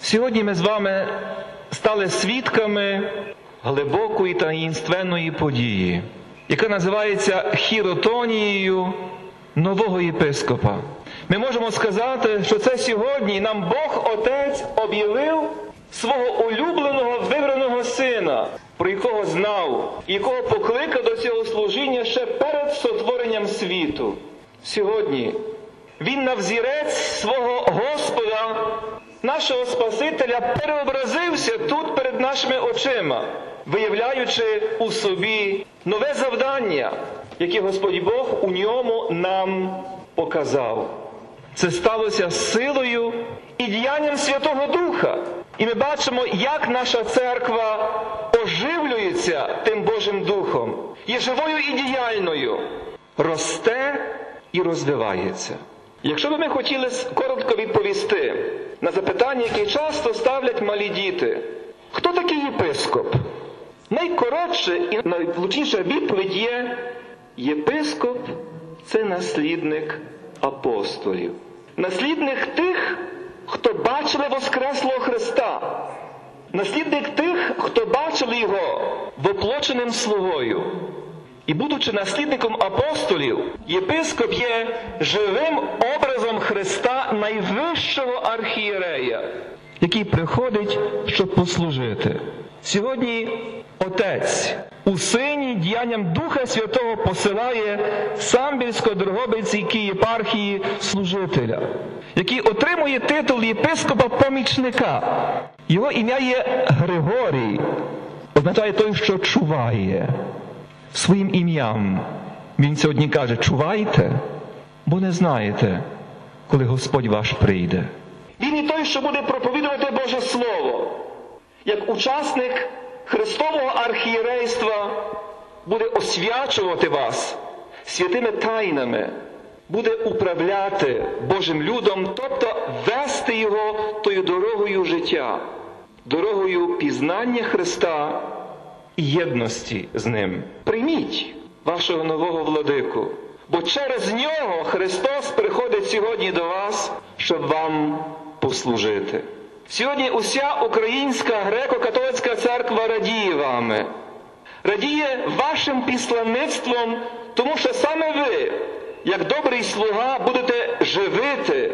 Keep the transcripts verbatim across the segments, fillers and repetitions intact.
Сьогодні ми з вами стали свідками глибокої таїнственної події, яка називається хіротонією нового єпископа. Ми можемо сказати, що це сьогодні нам Бог Отець об'явив свого улюбленого вибраного сина, про якого знав, якого покликав до цього служіння ще перед сотворенням світу. Сьогодні він на взірець свого Господа, нашого Спасителя, переобразився тут перед нашими очима, виявляючи у собі нове завдання, яке Господь Бог у ньому нам показав. Це сталося силою і діянням Святого Духа. І ми бачимо, як наша церква оживлюється тим Божим Духом, є живою і діяльною, росте і розвивається. Якщо б ми хотіли коротко відповісти на запитання, які часто ставлять малі діти, хто такий єпископ? Найкоротша і найвлучніша відповідь є: єпископ – це наслідник апостолів. Наслідник тих, хто бачили воскреслого Христа. Наслідник тих, хто бачили Його воплоченим слугою. І будучи наслідником апостолів, єпископ є живим образом Христа, найвищого архієрея, який приходить, щоб послужити. Сьогодні Отець у Сині діянням Духа Святого посилає Самбірсько-Дрогобицькій єпархії служителя, який отримує титул єпископа-помічника. Його ім'я є Григорій, означає той, що чуває. Своїм ім'ям він сьогодні каже: чувайте, бо не знаєте, коли Господь ваш прийде. Він і той, що буде проповідувати Боже Слово, як учасник Христового архієрейства, буде освячувати вас святими тайнами, буде управляти Божим людом, тобто вести його тою дорогою життя, дорогою пізнання Христа і єдності з Ним. Прийміть вашого нового владику, бо через нього Христос приходить сьогодні до вас, щоб вам послужити. Сьогодні уся українська греко-католицька церква радіє вами, радіє вашим післанництвом, тому що саме ви, як добрий слуга, будете живити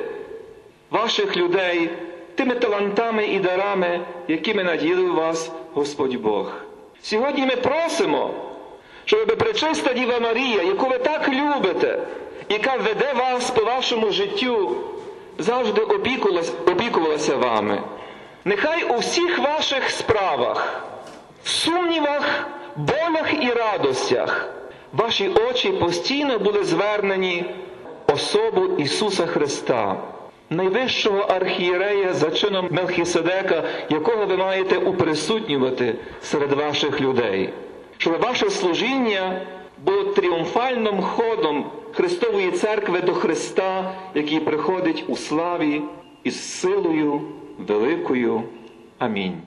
ваших людей тими талантами і дарами, якими наділив вас Господь Бог. Сьогодні ми просимо, щоб Пречиста Діва Марія, яку ви так любите, яка веде вас по вашому життю, завжди опікувалася, опікувалася вами. Нехай у всіх ваших справах, сумнівах, болях і радостях ваші очі постійно були звернені в особу Ісуса Христа, найвищого архієрея за чином Мелхіседека, якого ви маєте уприсутнювати серед ваших людей. Щоб ваше служіння було тріумфальним ходом Христової церкви до Христа, який приходить у славі із силою великою. Амінь.